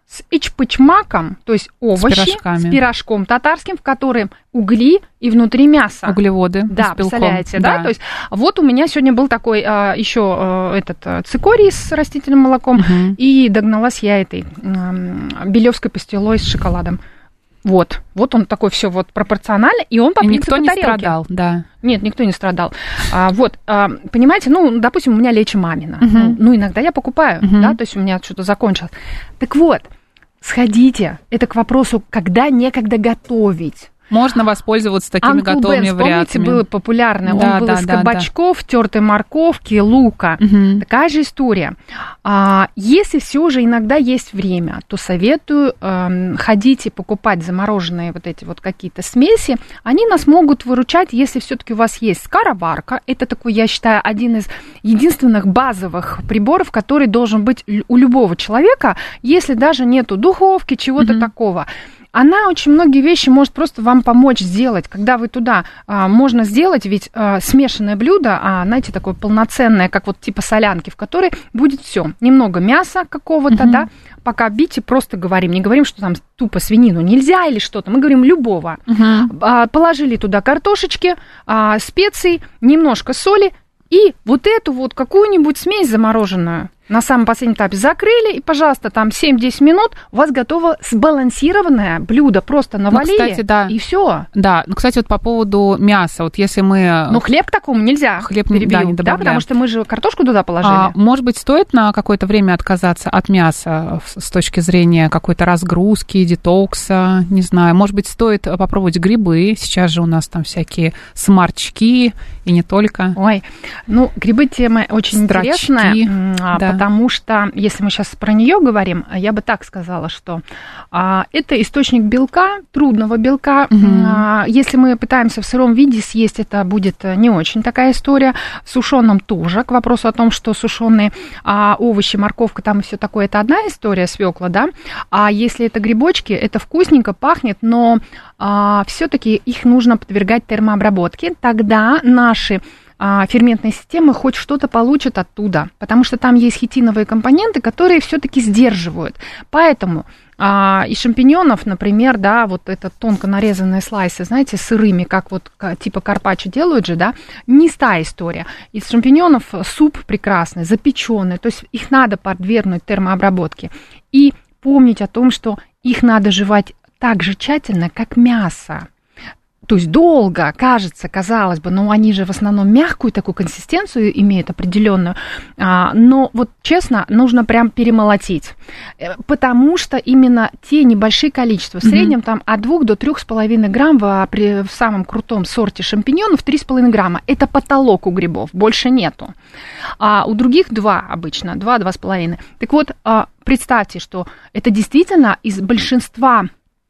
с ичпычмаком, то есть овощи с, с пирожком татарским, в котором угли и внутри мясо. Углеводы. Да, представляете, да? да? То есть вот у меня сегодня был такой а, еще а, этот цикорий с растительным молоком, угу. и догналась я этой а, белевской пастилой с шоколадом. Вот, вот он такой все вот пропорционально, и он по и принципу никто не тарелки. Страдал, да. Нет, никто не страдал. А, вот, а, понимаете, ну, допустим, у меня лечо мамина. Uh-huh. Ну, ну, иногда я покупаю, uh-huh. да, то есть у меня что-то закончилось. Так вот, сходите, это к вопросу, когда некогда готовить. Можно воспользоваться такими Uncle готовыми Ben's, вариантами. Помните, было популярно. Да, Он был да, из да, кабачков, да. тертой морковки, лука. Угу. Такая же история. А, если все же иногда есть время, то советую э, ходить и покупать замороженные вот эти вот какие-то смеси. Они нас могут выручать, если все-таки у вас есть скороварка. Это такой, я считаю, один из единственных базовых приборов, который должен быть у любого человека, если даже нету духовки, чего-то угу. такого. Она очень многие вещи может просто вам помочь сделать, когда вы туда а, можно сделать, ведь а, смешанное блюдо, а, знаете, такое полноценное, как вот типа солянки, в которой будет все, немного мяса какого-то, uh-huh. да, пока бите, просто говорим, не говорим, что там тупо свинину нельзя или что-то, мы говорим любого. Uh-huh. А, положили туда картошечки, а, специй, немножко соли и вот эту вот какую-нибудь смесь замороженную. На самом последнем этапе закрыли, и, пожалуйста, там семь-десять минут у вас готово сбалансированное блюдо. Просто навалили, ну, кстати, да. и все. Да, ну, кстати, вот по поводу мяса, вот если мы... Ну, хлеб к такому нельзя, хлеб перебью, да, не да, потому что мы же картошку туда положили. А, может быть, стоит на какое-то время отказаться от мяса с точки зрения какой-то разгрузки, детокса, не знаю. Может быть, стоит попробовать грибы. Сейчас же у нас там всякие сморчки, и не только. Ой, ну, грибы тема очень Строчки, интересная, да. потому что, если мы сейчас про нее говорим, я бы так сказала, что а, это источник белка, трудного белка. Угу. А, если мы пытаемся в сыром виде съесть, это будет не очень такая история. В сушеном тоже, к вопросу о том, что сушеные а, овощи, морковка, там и все такое, это одна история, свекла, да. А если это грибочки, это вкусненько, пахнет, но а, все-таки их нужно подвергать термообработке, тогда наши ферментные системы хоть что-то получат оттуда, потому что там есть хитиновые компоненты, которые все-таки сдерживают. Поэтому а, из шампиньонов, например, да, вот это тонко нарезанные слайсы, знаете, сырыми, как вот типа карпаччо делают же, да, не та история. Из шампиньонов суп прекрасный, запеченный, то есть их надо подвергнуть термообработке. И помнить о том, что их надо жевать так же тщательно, как мясо. То есть долго, кажется, казалось бы, но они же в основном мягкую такую консистенцию имеют определенную, но вот честно, нужно прям перемолотить, потому что именно те небольшие количества, в среднем там от двух до трёх с половиной грамм в, при, в самом крутом сорте шампиньонов три с половиной грамма, это потолок у грибов, больше нету, а у других два обычно, два-два с половиной. Так вот, представьте, что это действительно из большинства,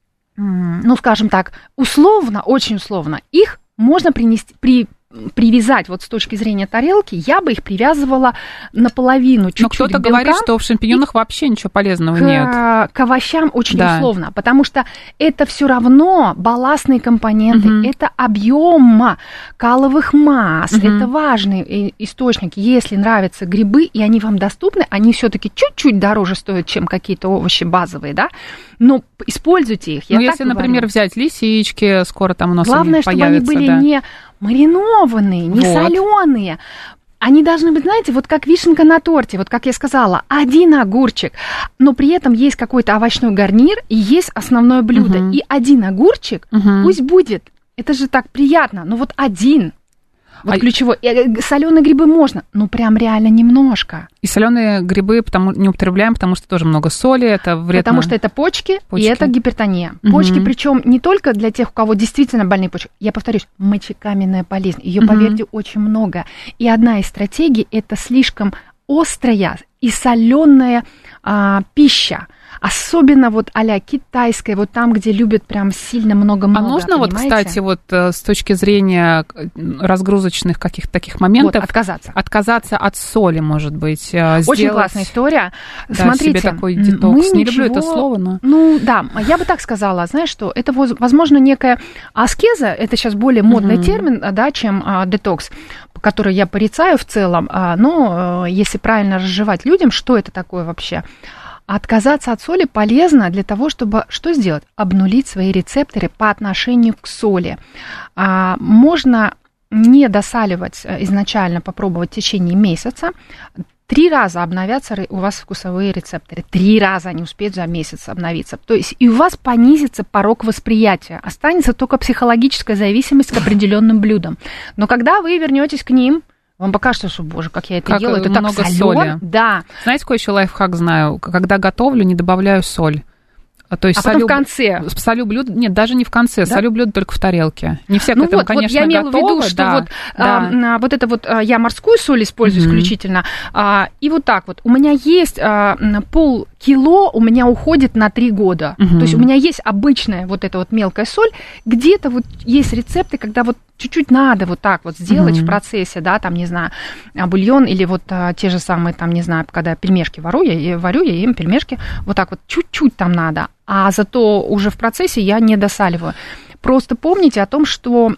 ну, скажем так, условно, очень условно, их можно принести, при, привязать вот с точки зрения тарелки, я бы их привязывала наполовину, чуть-чуть. Но кто-то белка, говорит, что в шампиньонах вообще ничего полезного к, нет. К овощам очень да. условно, потому что это все равно балластные компоненты, угу. это объем каловых масс, угу. это важный источник. Если нравятся грибы, и они вам доступны, они все-таки чуть-чуть дороже стоят, чем какие-то овощи базовые, да, но используйте их. Ну, если, например, говорю. взять лисички, скоро там у нас главное, они появятся. Главное, чтобы они были да. не маринованные, не вот. соленые. Они должны быть, знаете, вот как вишенка на торте, вот как я сказала, один огурчик, но при этом есть какой-то овощной гарнир и есть основное блюдо. Угу. И один огурчик угу. пусть будет. Это же так приятно, но вот один. Вот а... ключевой. Соленые грибы можно, но прям реально немножко. И соленые грибы потому, не употребляем, потому что тоже много соли, это вредно. Потому что это почки, почки. И это гипертония. Угу. Почки, причем не только для тех, у кого действительно больные почки. Я повторюсь, мочекаменная болезнь. Ее, угу. поверьте, очень много. И одна из стратегий – это слишком острая и соленая а, пища. Особенно вот а-ля китайская, вот там, где любят прям сильно много-много. А нужно понимаете? Вот, кстати, вот с точки зрения разгрузочных каких-то таких моментов... Вот, отказаться. Отказаться от соли, может быть. Очень сделать, классная история. Да, Смотрите, себе такой детокс. Не люблю это слово, но... Ну, да, я бы так сказала, знаешь что, это, возможно, некая аскеза, это сейчас более модный mm-hmm. термин, да, чем а, детокс, который я порицаю в целом, а, но если правильно разжевать людям, что это такое вообще... Отказаться от соли полезно для того, чтобы что сделать? Обнулить свои рецепторы по отношению к соли. А, можно не досаливать изначально, попробовать в течение месяца. Три раза обновятся у вас вкусовые рецепторы. Три раза они успеют за месяц обновиться. То есть и у вас понизится порог восприятия. Останется только психологическая зависимость к определенным блюдам. Но когда вы вернетесь к ним, вам покажется, что, боже, как я это как делаю, это много так солёно. соли. Да. Знаете, какой еще лайфхак знаю? Когда готовлю, не добавляю соль. То есть а солю, потом в конце. Солю блюдо, нет, даже не в конце, да? Солю блюдо только в тарелке. Не все к ну этому, вот, конечно, вот я имела готовы. в виду, что да, вот, да. А, вот это вот я морскую соль использую mm-hmm. исключительно, а, и вот так вот. У меня есть а, полкило, у меня уходит на три года. Mm-hmm. То есть у меня есть обычная вот эта вот мелкая соль, где-то вот есть рецепты, когда вот чуть-чуть надо вот так вот сделать mm-hmm. в процессе, да, там, не знаю, бульон или вот а, те же самые, там, не знаю, когда пельмешки варю, я варю, я ем пельмешки, вот так вот чуть-чуть там надо. А зато уже в процессе я не досаливаю. Просто помните о том, что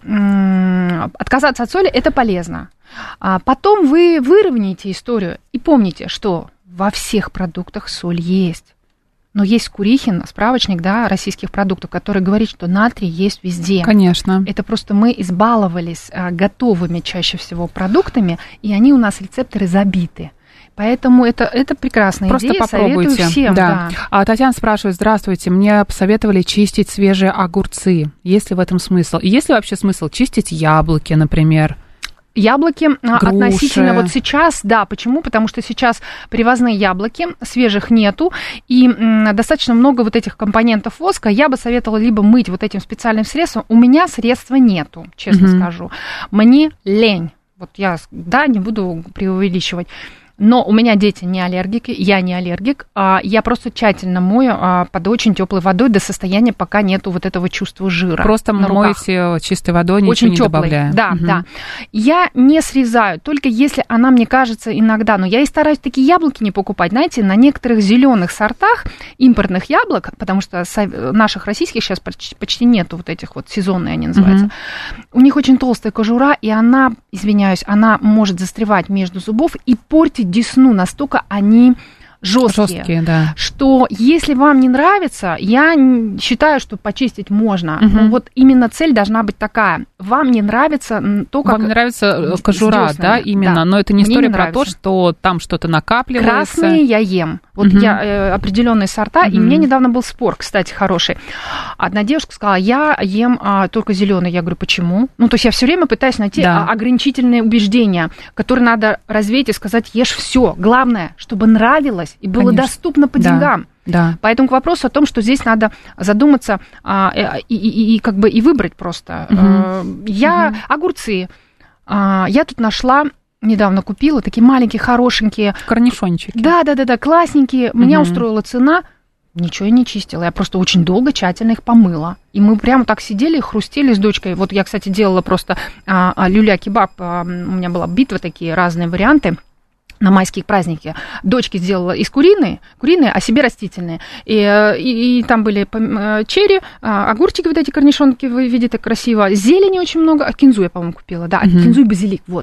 м- отказаться от соли – это полезно. А потом вы выровняете историю и помните, что во всех продуктах соль есть. Но есть Курихин, справочник, да, российских продуктов, который говорит, что натрий есть везде. Конечно. Это просто мы избаловались а, готовыми чаще всего продуктами, и они у нас рецепторы забиты. Поэтому это, это прекрасная Просто идея, попробуйте. советую всем. Да. Да. А Татьяна спрашивает, здравствуйте, мне посоветовали чистить свежие огурцы. Есть ли в этом смысл? И есть ли вообще смысл чистить яблоки, например? Яблоки Груши. Относительно вот сейчас, да, почему? Потому что сейчас привозные яблоки, свежих нету, и м, достаточно много вот этих компонентов воска. Я бы советовала либо мыть вот этим специальным средством. У меня средства нету, честно mm-hmm. скажу. Мне лень. Вот я, да, не буду преувеличивать. Но у меня дети не аллергики, я не аллергик, а я просто тщательно мою а, под очень теплой водой до состояния, пока нету вот этого чувства жира. Просто моете чистой водой, ничего очень не теплой, добавляя. Да, угу. да. Я не срезаю, только если она, мне кажется, иногда, но я и стараюсь такие яблоки не покупать. Знаете, на некоторых зеленых сортах импортных яблок, потому что наших российских сейчас почти, почти нету вот этих вот, сезонные они называются, угу. у них очень толстая кожура, и она, извиняюсь, она может застревать между зубов и портить десну, настолько они жесткие, жесткие да. что если вам не нравится, я считаю, что почистить можно. Угу. Но вот именно цель должна быть такая. Вам не нравится то, как... Вам не нравится кожура, да, именно, да. Но это не Мне история не про то, что там что-то накапливается. Красные я ем. Вот угу. я э, определенные сорта, угу. и мне недавно был спор, кстати, хороший. Одна девушка сказала, я ем а, только зеленый. Я говорю, почему? Ну, то есть я все время пытаюсь найти да. ограничительные убеждения, которые надо развеять и сказать, ешь все. Главное, чтобы нравилось и было Конечно. Доступно по да. деньгам. Да. Поэтому к вопросу о том, что здесь надо задуматься а, и, и, и как бы и выбрать просто. Угу. Я угу. огурцы. А, я тут нашла, недавно купила такие маленькие, хорошенькие. Корнишончики. Да, да, да, да, классненькие. Угу. Меня устроила цена. Ничего я не чистила. Я просто очень долго, тщательно их помыла. И мы прямо так сидели и хрустели с дочкой. Вот я, кстати, делала просто а, а, люля-кебаб. А, у меня была битва, такие разные варианты. На майские праздники. Дочки сделала из куриные, куриные, а себе растительные. И, и, и там были черри, огурчики, вот эти корнишонки, вы видите, красиво. Зелени очень много. А кинзу я, по-моему, купила, да. Uh-huh. Кинзу и базилик, вот.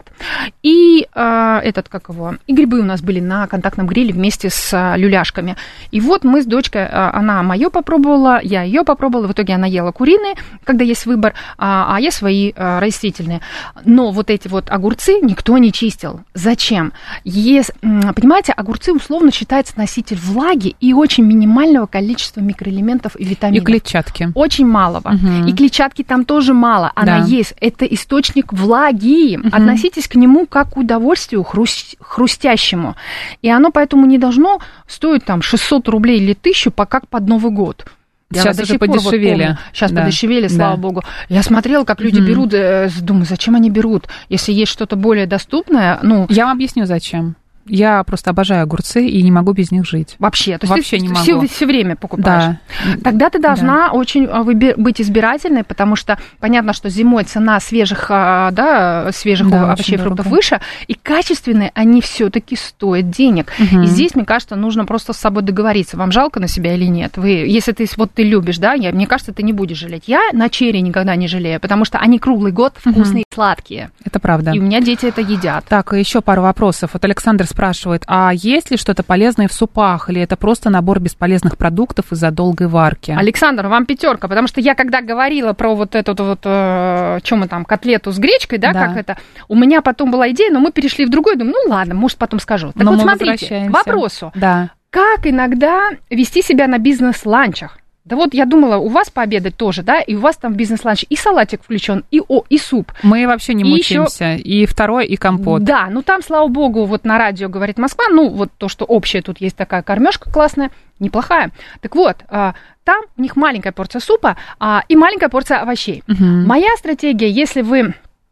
И а, этот, как его, и грибы у нас были на контактном гриле вместе с люляшками. И вот мы с дочкой, она моё попробовала, я ее попробовала. В итоге она ела куриные, когда есть выбор, а, а я свои а, растительные. Но вот эти вот огурцы никто не чистил. Зачем? Есть, понимаете, огурцы условно считается носитель влаги и очень минимального количества микроэлементов и витаминов. И клетчатки. Очень малого. Угу. И клетчатки там тоже мало. Она да. есть. Это источник влаги. Угу. Относитесь к нему как к удовольствию хруст... хрустящему. И оно поэтому не должно стоить там шестьсот рублей или тысячу, пока под Новый год. Я Сейчас уже подешевели. Вот Сейчас да. подешевели, слава да. богу. Я смотрела, как люди угу. берут, думаю, зачем они берут? Если есть что-то более доступное, ну... Я вам объясню, зачем. Я просто обожаю огурцы и не могу без них жить. Вообще, то есть Вообще ты не могу. Все, все время покупаешь. Да. Тогда ты должна да. очень быть избирательной, потому что понятно, что зимой цена свежих, да, свежих да, овощей и фруктов выше, и качественные они все-таки стоят денег. Угу. И здесь, мне кажется, нужно просто с собой договориться, вам жалко на себя или нет. Вы, если ты вот ты любишь, да, я, мне кажется, ты не будешь жалеть. Я на черри никогда не жалею, потому что они круглый год вкусные, угу. сладкие. Это правда. И у меня дети это едят. Так, и еще пару вопросов. Вот Александр спрашивает, а есть ли что-то полезное в супах, или это просто набор бесполезных продуктов из-за долгой варки? Александр, вам пятерка, потому что я когда говорила про вот эту вот, э, что мы там, котлету с гречкой, да, Да. как это, у меня потом была идея, но мы перешли в другой, думаю, ну ладно, может, потом скажу. Так Но вот, мы смотрите, к возвращаемся. вопросу. Да. Как иногда вести себя на бизнес-ланчах? Да вот я думала, у вас пообедать тоже, да, и у вас там бизнес-ланч, и салатик включен, и, о, и суп. Мы вообще не И мучаемся. ещё- И второй, и компот. Да, ну там, слава богу, вот на радио говорит Москва, ну вот то, что общее, тут есть такая кормежка классная, неплохая. Так вот, а, там у них маленькая порция супа а, и маленькая порция овощей. Мгм. Моя стратегия, если вы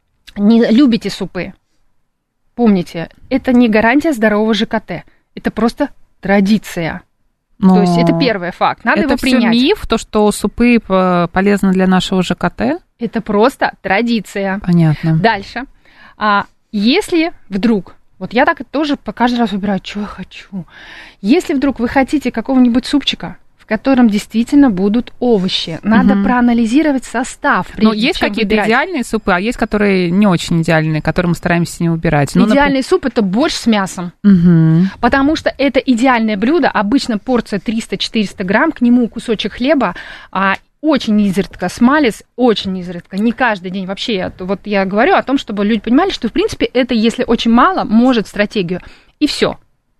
не любите супы, помните, это не гарантия здорового ЖКТ, это просто традиция. Но То есть это первый факт, надо это его всё принять. миф, то, что супы э, полезны для нашего ЖКТ? Это просто традиция. Понятно. Дальше. А, если вдруг, вот я так тоже по каждый раз выбираю, что я хочу. Если вдруг вы хотите какого-нибудь супчика, в котором действительно будут овощи, надо Мгм. проанализировать состав. Но прежде есть чем какие-то выбирать. идеальные супы, а есть которые не очень идеальные, которые мы стараемся не убирать. Ну, Идеальный суп – это борщ с мясом. например- Мгм. Потому что это идеальное блюдо, обычно порция триста-четыреста грамм, к нему кусочек хлеба, а, очень изредка смалец, очень изредка, не каждый день вообще. Я, вот я говорю о том, чтобы люди понимали, что, в принципе, это, если очень мало, может стратегию. И все.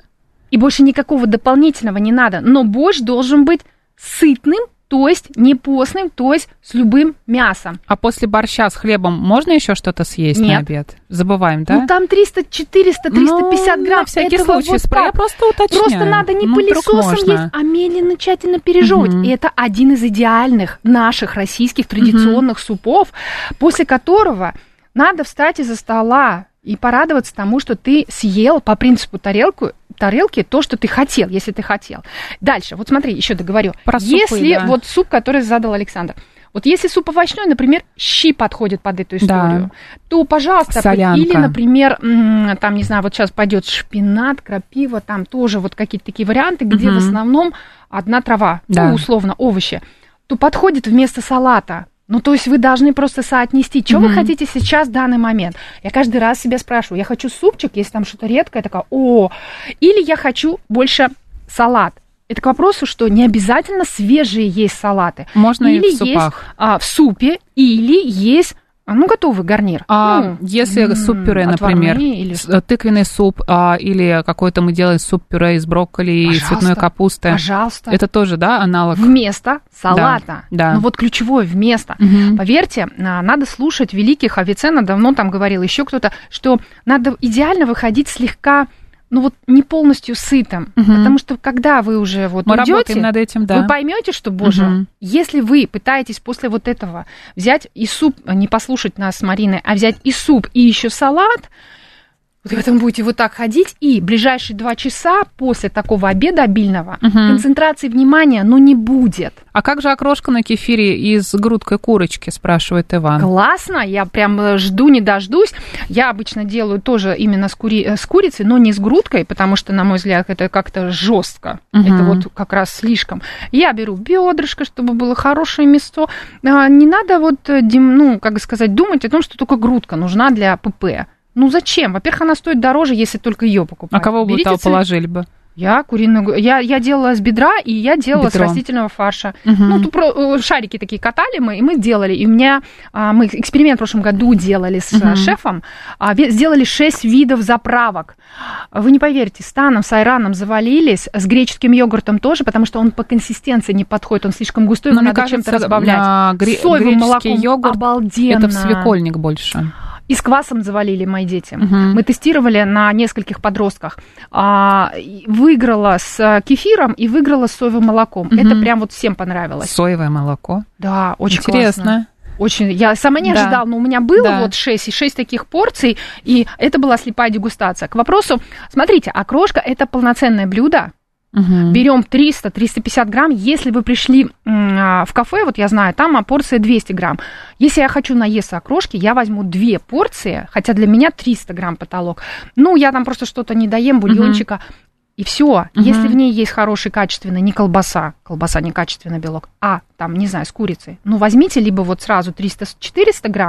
И больше никакого дополнительного не надо. Но борщ должен быть сытным, то есть не постным, то есть с любым мясом. А после борща с хлебом можно еще что-то съесть на Нет. обед? Забываем, да? Ну, там триста, четыреста, триста пятьдесят Ну, грамм. на всякий этого случай. вот спро- Я так. просто уточняю. Просто надо не Ну, вдруг пылесосом можно. есть, а медленно, тщательно пережевывать. Мгм. И это один из идеальных наших российских традиционных супов, после которого надо встать из-за стола и порадоваться тому, что ты съел по принципу тарелку, тарелки то, что ты хотел, если ты хотел. Дальше, вот смотри, еще договорю. Про супы, если да. вот суп, который задал Александр, вот если суп овощной, например, щи подходят под эту историю, то, пожалуйста, Солянка. или, например, м, там, не знаю, вот сейчас пойдет шпинат, крапива, там тоже вот какие-то такие варианты, где Мгм. в основном одна трава, Да. ну, условно, овощи, то подходит вместо салата. Ну, то есть вы должны просто соотнести, что вы Мгм. хотите сейчас в данный момент. Я каждый раз себя спрашиваю, я хочу супчик, если там что-то редкое, я такая, о, или я хочу больше салат. Это к вопросу, что не обязательно свежие есть салаты. Можно и или в есть супах. а, в супе, или есть, а, ну, готовый гарнир. А Ну, если м, суп-пюре, отварные например, или- с- э, тыквенный суп, а, или какой-то мы делаем суп-пюре из брокколи и Пожалуйста, цветной капусты, Пожалуйста. это тоже, да, аналог? Вместо салата. да. Ну вот ключевое вместо. Мгм. Поверьте, а, надо слушать великих. Авиценна давно там говорил, еще кто-то, что надо идеально выходить слегка, ну вот не полностью сытым. Мгм. Потому что когда вы уже вот Мы уйдете, работаем над этим, да. вы поймете, что, боже, Мгм. если вы пытаетесь после вот этого взять и суп, не послушать нас с Мариной, а взять и суп, и еще салат, вот вы там будете вот так ходить, и ближайшие два часа после такого обеда обильного Мгм. концентрации внимания, ну, не будет. А как же окрошка на кефире из грудкой курочки, спрашивает Иван. Классно, я прям э, жду, не дождусь. Я обычно делаю тоже именно с, кури... э, с курицей, но не с грудкой, потому что, на мой взгляд, это как-то жестко. Мгм. Это вот как раз слишком. Я беру бедрышко, чтобы было хорошее мясо. А, не надо вот, э, дем- ну, как сказать, думать о том, что только грудка нужна для ПП. Ну зачем? Во-первых, она стоит дороже, если только ее покупать. А кого бы Берите там цель- положили бы? Я куриную... Я, я делала с бедра, и я делала Бедро. с растительного фарша. Мгм. Ну, тут про- шарики такие катали мы, и мы делали. И у меня... а, мы эксперимент в прошлом году делали с Мгм. а, шефом. а, ве- Сделали шесть видов заправок. Вы не поверите, с таном, с айраном завалились, с греческим йогуртом тоже, потому что он по консистенции не подходит, он слишком густой, Но его мне надо кажется, чем-то разбавлять. а, гре- С соевым греческий молоком йогурт обалденно. это в свекольник больше. И с квасом завалили мои дети. Мгм. Мы тестировали на нескольких подростках. А, и выиграла с кефиром и выиграла с соевым молоком. Мгм. Это прям вот всем понравилось. Соевое молоко. Да, очень Интересно. классно. Очень. Я сама не Да. ожидала, но у меня было Да. вот шесть, и шесть таких порций, и это была слепая дегустация. К вопросу, смотрите, окрошка – это полноценное блюдо. Мгм. Берем триста - триста пятьдесят грамм. Если вы пришли м, в кафе, вот я знаю, там а, порция двести грамм. Если я хочу наесться окрошки, я возьму две порции, хотя для меня триста грамм потолок. Ну, я там просто что-то не доем, бульончика. И все. Мгм. Если в ней есть хороший, качественный, не колбаса, колбаса некачественный белок, а там, не знаю, с курицей, ну, возьмите либо вот сразу триста - четыреста грамм,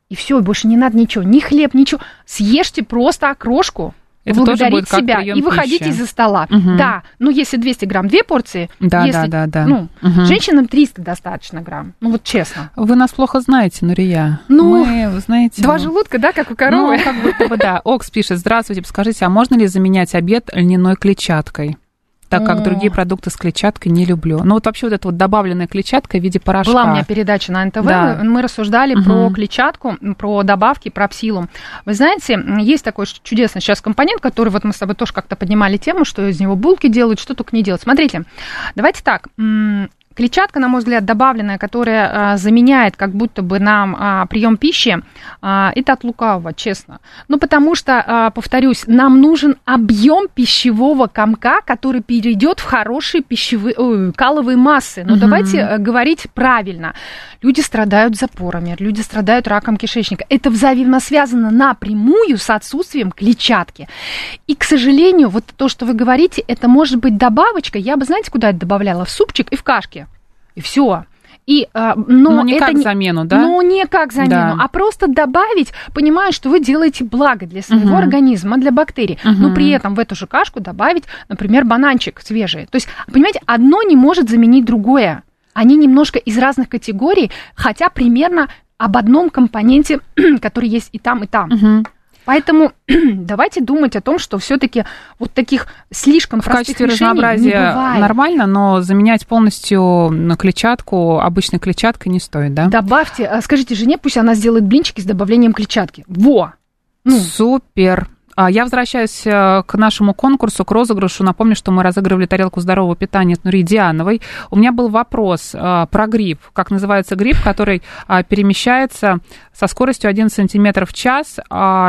и все, больше не надо ничего, ни хлеб, ничего. Съешьте просто окрошку. Это тоже будет как себя прием и выходите пищи. из-за стола. Угу. Да, но если двести грамм, две порции, да, если, да, да, да. Ну, угу. женщинам триста достаточно грамм. Ну вот честно. Вы нас плохо знаете, Нурия. Ну, мы, вы знаете, два мы... желудка, да, как у коровы. Ну, как будто бы, да. Окс пишет: здравствуйте, подскажите, а можно ли заменять обед льняной клетчаткой? Так как другие продукты с клетчаткой не люблю. Ну, вот вообще вот эта вот добавленная клетчатка в виде порошка. Была у меня передача на эн тэ вэ, да. мы рассуждали угу. про клетчатку, про добавки, про псилум. Вы знаете, есть такой чудесный сейчас компонент, который вот мы с тобой тоже как-то поднимали тему, что из него булки делают, что только не делают. Смотрите, давайте так. Клетчатка, на мой взгляд, добавленная, которая а, заменяет как будто бы нам а, прием пищи, а, это от лукавого, честно. Ну, потому что, а, повторюсь, нам нужен объем пищевого комка, который перейдет в хорошие пищевые, ой, каловые массы. Но угу. давайте а, говорить правильно. Люди страдают запорами, люди страдают раком кишечника. Это взаимосвязано напрямую с отсутствием клетчатки. И, к сожалению, вот то, что вы говорите, это может быть добавочка. Я бы, знаете, куда это добавляла? В супчик и в кашки. И все. И, но ну, не это как не, замену, да? Ну, не как замену, да. а просто добавить, понимая, что вы делаете благо для своего uh-huh. организма, для бактерий. Uh-huh. Но при этом в эту же кашку добавить, например, бананчик свежий. То есть, понимаете, одно не может заменить другое. Они немножко из разных категорий, хотя примерно об одном компоненте, который есть и там, и там. Uh-huh. Поэтому давайте думать о том, что все-таки вот таких слишком в простых качестве решений разнообразия не бывает. Нормально, но заменять полностью на клетчатку обычной клетчаткой не стоит, да? Добавьте, скажите жене, пусть она сделает блинчики с добавлением клетчатки. Во! Ну. Супер! Я возвращаюсь к нашему конкурсу, к розыгрышу. Напомню, что мы разыгрывали тарелку здорового питания от Нурии Диановой. У меня был вопрос про гриб. Как называется гриб, который перемещается со скоростью один сантиметр в час,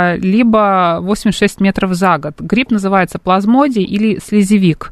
либо восемьдесят шесть метров за год? Гриб называется плазмодий или слезевик.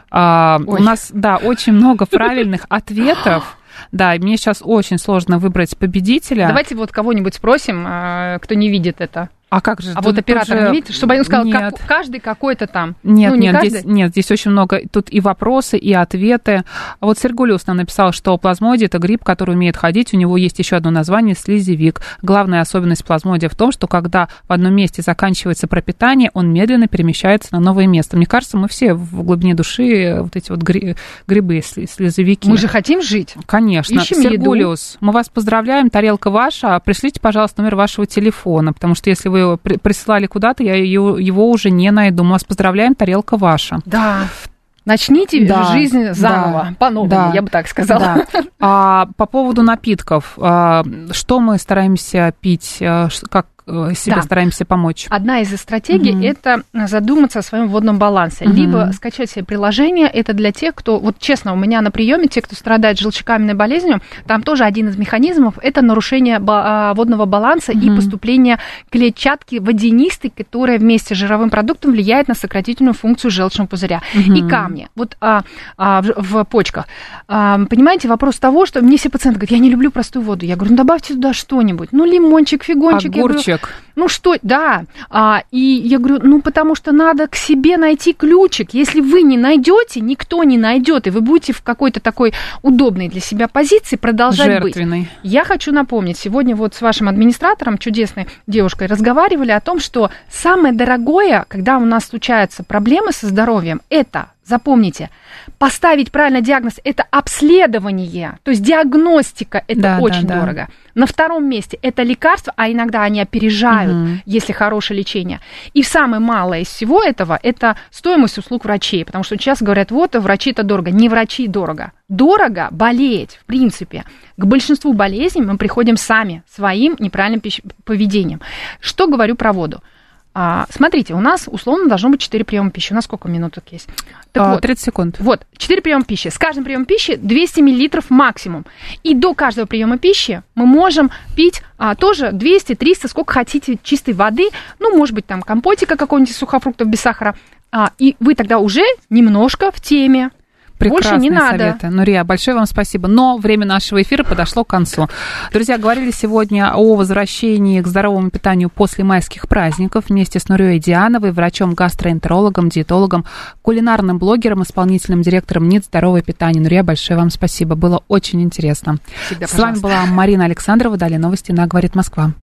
Ой. У нас, да, очень много правильных ответов. Да, мне сейчас очень сложно выбрать победителя. Давайте вот кого-нибудь спросим, кто не видит это. А как же? А вот оператор же... не видит, чтобы он сказал, нет. как, каждый какой-то там. Нет, ну, не нет, каждый? здесь, нет, здесь очень много, тут и вопросы, и ответы. А вот Сергулиус нам написал, что плазмодий – это гриб, который умеет ходить, у него есть еще одно название – слизевик. Главная особенность плазмодия в том, что когда в одном месте заканчивается пропитание, он медленно перемещается на новое место. Мне кажется, мы все в глубине души вот эти вот грибы, слизевики. Мы же хотим жить. Конечно. Ищем Сергулиус, еду. Мы вас поздравляем, тарелка ваша. Пришлите, пожалуйста, номер вашего телефона, потому что если вы присылали куда-то, я его уже не найду. Мы вас поздравляем, тарелка ваша. Да. Начните да, жизнь заново, да, по-новому, да, я бы так сказала. Да. А, по поводу напитков, а, что мы стараемся пить, как себе да. стараемся помочь? Одна из стратегий угу. – это задуматься о своем водном балансе. Угу. Либо скачать себе приложение, это для тех, кто, вот честно, у меня на приеме, те, кто страдает желчекаменной болезнью, там тоже один из механизмов – это нарушение водного баланса угу. и поступление клетчатки водянистой, которая вместе с жировым продуктом влияет на сократительную функцию желчного пузыря. Угу. И камни вот, а, а, в, в почках. А, понимаете, вопрос того, что мне все пациенты говорят, я не люблю простую воду. Я говорю, ну добавьте туда что-нибудь. Ну лимончик, фигончик. Огурчик. Ну что, да, а, и я говорю, ну потому что надо к себе найти ключик. Если вы не найдете, никто не найдет, и вы будете в какой-то такой удобной для себя позиции продолжать жертвенной. быть. Я хочу напомнить, сегодня вот с вашим администратором, чудесной девушкой, разговаривали о том, что самое дорогое, когда у нас случаются проблемы со здоровьем, это, запомните, поставить правильно диагноз – это обследование, то есть диагностика – это да, очень да, дорого. Да. На втором месте – это лекарства, а иногда они опережают, угу. если хорошее лечение. И самое малое из всего этого – это стоимость услуг врачей, потому что сейчас говорят, вот, врачи – это дорого. Не врачи дорого. Дорого болеть, в принципе. К большинству болезней мы приходим сами, своим неправильным поведением. Что говорю про воду? А, смотрите, у нас условно должно быть четыре приема пищи. У нас сколько минуток есть? Так а, вот, тридцать секунд. Вот, четыре приема пищи. С каждым приемом пищи двести миллилитров максимум. И до каждого приема пищи мы можем пить а, тоже двести-триста, сколько хотите, чистой воды. Ну, может быть, там компотика какого-нибудь из сухофруктов без сахара. А, и вы тогда уже немножко в теме. Прекрасные Больше не надо. советы. Нурия, большое вам спасибо. Но время нашего эфира подошло к концу. Друзья, говорили сегодня о возвращении к здоровому питанию после майских праздников вместе с Нурией Диановой, врачом-гастроэнтерологом, диетологом, кулинарным блогером, исполнительным директором НИТ «Здоровое питание». Нурия, большое вам спасибо. Было очень интересно. Всегда, с вами была Марина Александрова. Далее новости на «Говорит Москва».